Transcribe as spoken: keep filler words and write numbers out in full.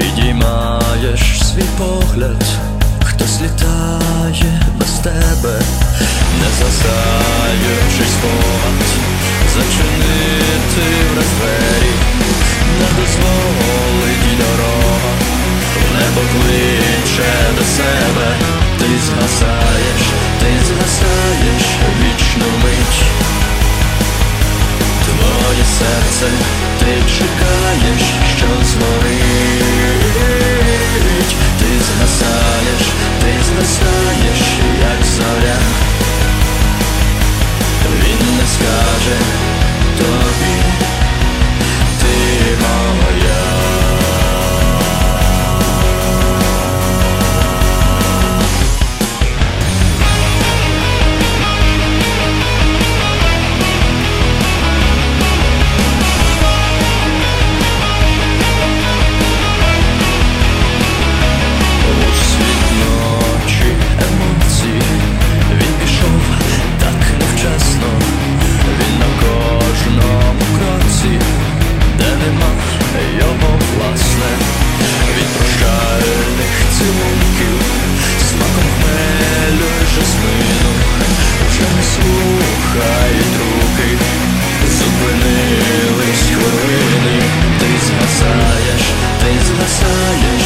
Підіймаєш свій погляд, хтось літає без тебе, не згасаючий спогад, зачинити враз двері, не дозволить дорога, в небо кличе до себе. Ти згасаєш, ти згасаєш вічну мить, твоє серце, ти чекаєш, що згорить. Ти згасаєш, ти згасаєш, як зоря. Він не скаже тобі, ти моя. Слухають руки, зупинились хвилини. Ти згасаєш, ти згасаєш.